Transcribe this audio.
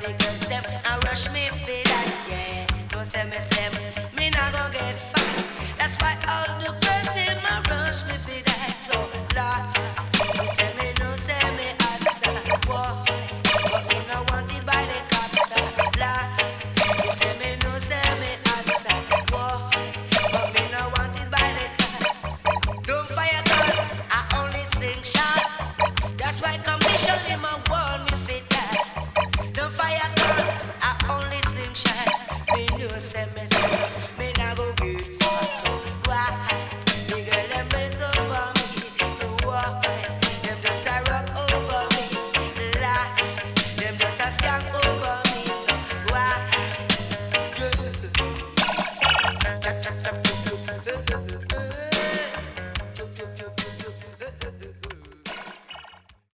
the girls them and rush me for that, yeah. No say me not gonna get fat. That's why all the girls them a rush me for that. So Lord, me say me answer, boy, but me no wanted by the cops. Lord, me say me answer, boy, but me no wanted by the cops. Don't fire gun, I only sling shot. That's why commission him a warn me for that. Don't fire gun, I only sling shot. Me no say me nah go get fought. So why the girl them raise over me? Why them just a rub over me? Lie, them just a scam over me. So why?